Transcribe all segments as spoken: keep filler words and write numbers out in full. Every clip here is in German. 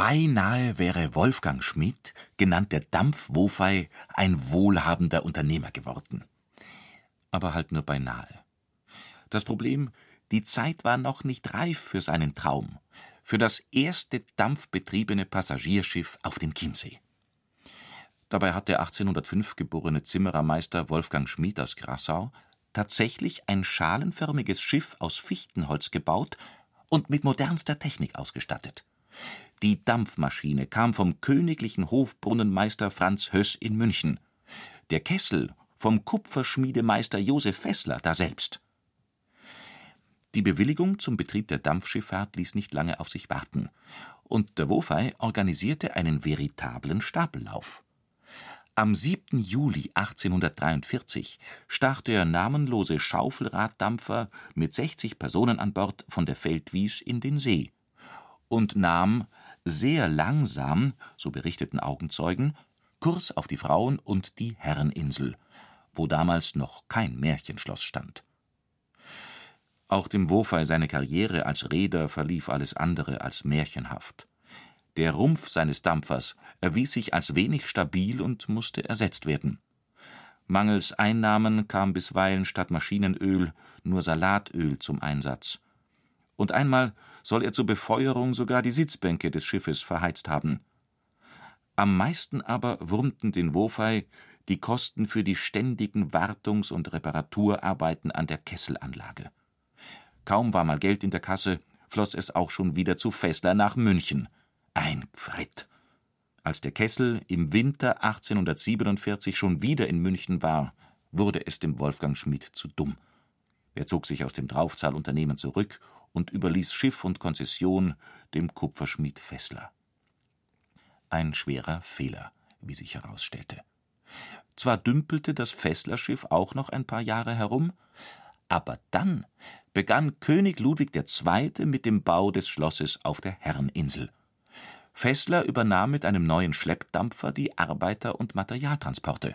Beinahe wäre Wolfgang Schmid, genannt der Dampf-Wofei, ein wohlhabender Unternehmer geworden. Aber halt nur beinahe. Das Problem: Die Zeit war noch nicht reif für seinen Traum, für das erste dampfbetriebene Passagierschiff auf dem Chiemsee. Dabei hat der achtzehnhundertfünf geborene Zimmerermeister Wolfgang Schmid aus Grassau tatsächlich ein schalenförmiges Schiff aus Fichtenholz gebaut und mit modernster Technik ausgestattet. Die Dampfmaschine kam vom königlichen Hofbrunnenmeister Franz Höß in München, der Kessel vom Kupferschmiedemeister Josef Feßler daselbst. Die Bewilligung zum Betrieb der Dampfschifffahrt ließ nicht lange auf sich warten, und der Wofei organisierte einen veritablen Stapellauf. Am siebten Juli achtzehnhundertdreiundvierzig stach der namenlose Schaufelraddampfer mit sechzig Personen an Bord von der Feldwies in den See und nahm sehr langsam, so berichteten Augenzeugen, Kurs auf die Frauen- und die Herreninsel, wo damals noch kein Märchenschloss stand. Auch dem Wofei seine Karriere als Reeder verlief alles andere als märchenhaft. Der Rumpf seines Dampfers erwies sich als wenig stabil und musste ersetzt werden. Mangels Einnahmen kam bisweilen statt Maschinenöl nur Salatöl zum Einsatz. Und einmal soll er zur Befeuerung sogar die Sitzbänke des Schiffes verheizt haben. Am meisten aber wurmten den Wofei die Kosten für die ständigen Wartungs- und Reparaturarbeiten an der Kesselanlage. Kaum war mal Geld in der Kasse, floss es auch schon wieder zu Feßler nach München. Ein Fritt! Als der Kessel im Winter achtzehnhundertsiebenundvierzig schon wieder in München war, wurde es dem Wolfgang Schmid zu dumm. Er zog sich aus dem Draufzahlunternehmen zurück und überließ Schiff und Konzession dem Kupferschmied Feßler. Ein schwerer Fehler, wie sich herausstellte. Zwar dümpelte das Feßler-Schiff auch noch ein paar Jahre herum, aber dann begann König Ludwig der Zweite mit dem Bau des Schlosses auf der Herreninsel. Feßler übernahm mit einem neuen Schleppdampfer die Arbeiter- und Materialtransporte.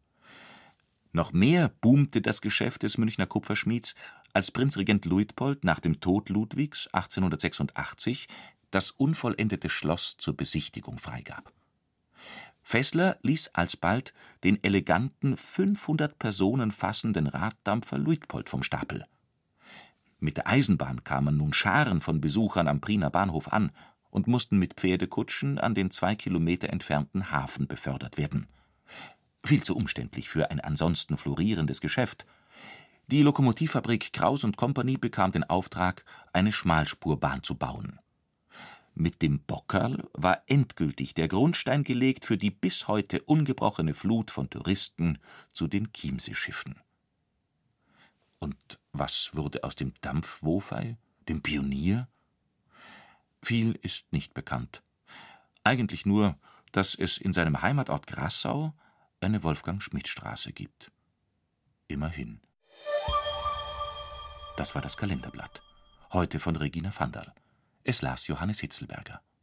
Noch mehr boomte das Geschäft des Münchner Kupferschmieds, als Prinzregent Luitpold nach dem Tod Ludwigs achtzehnhundertsechsundachtzig das unvollendete Schloss zur Besichtigung freigab. Feßler ließ alsbald den eleganten, fünfhundert Personen fassenden Raddampfer Luitpold vom Stapel. Mit der Eisenbahn kamen nun Scharen von Besuchern am Priener Bahnhof an und mussten mit Pferdekutschen an den zwei Kilometer entfernten Hafen befördert werden. Viel zu umständlich für ein ansonsten florierendes Geschäft. Die Lokomotivfabrik Kraus und Company bekam den Auftrag, eine Schmalspurbahn zu bauen. Mit dem Bockerl war endgültig der Grundstein gelegt für die bis heute ungebrochene Flut von Touristen zu den Chiemseeschiffen. Und was wurde aus dem Dampf-Wofei, dem Pionier? Viel ist nicht bekannt. Eigentlich nur, dass es in seinem Heimatort Grassau eine Wolfgang-Schmid-Straße gibt. Immerhin. Das war das Kalenderblatt. Heute von Regina Vandal. Es las Johannes Hitzelberger.